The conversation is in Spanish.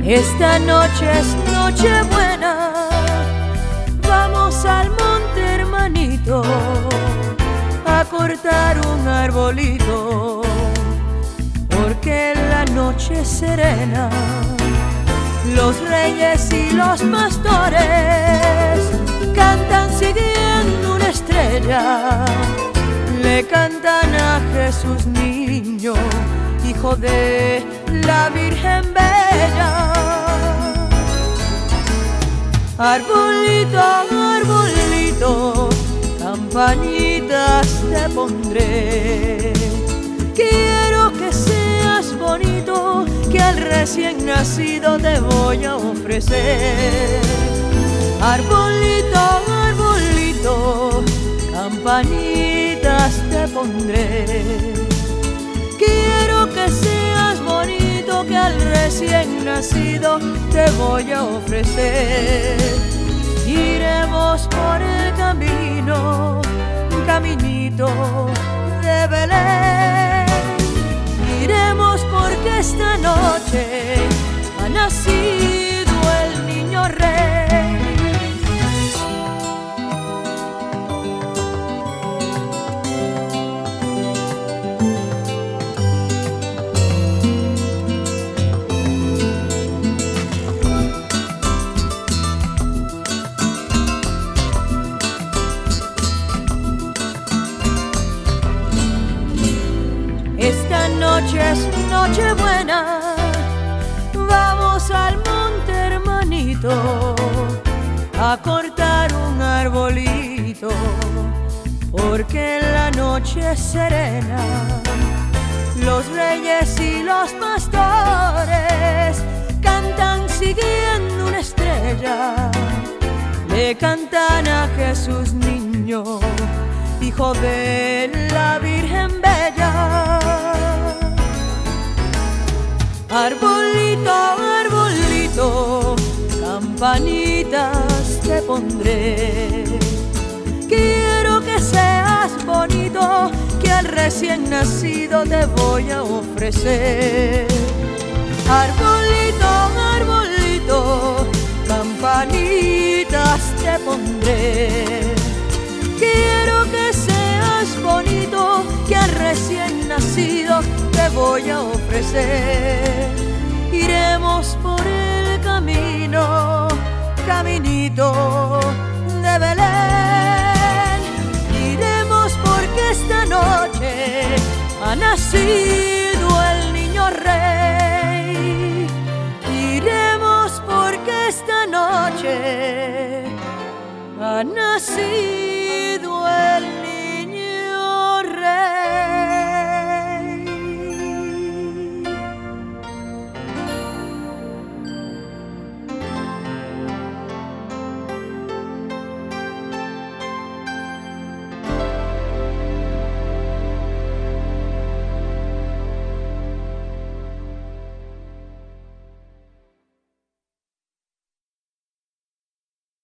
Esta noche es Nochebuena, vamos al monte, hermanito, a cortar un arbolito, porque la noche es serena. Los reyes y los pastores cantan siguiendo una estrella, le cantan a Jesús niño, hijo de la Virgen Bella. Arbolito, arbolito, campanitas te pondré. Quiero que seas bonito, que al recién nacido te voy a ofrecer. Arbolito, arbolito, campanitas te pondré. Quiero que seas bonito, que al recién nacido te voy a ofrecer. Iremos por el camino, un caminito de Belén. Iremos porque esta noche ha nacido el niño rey. Esta noche es Nochebuena, vamos al monte, hermanito, a cortar un arbolito, porque la noche es serena. Los reyes y los pastores cantan siguiendo una estrella, le cantan a Jesús niño, hijo de la Virgen Bella. Arbolito, arbolito, campanitas te pondré. Quiero que seas bonito, que al recién nacido te voy a ofrecer. Arbolito, arbolito, campanitas te pondré. Quiero que seas bonito, que al recién nacido te voy a ofrecer. Iremos por el camino, caminito de Belén. Iremos porque esta noche ha nacido el niño rey. Iremos porque esta noche ha nacido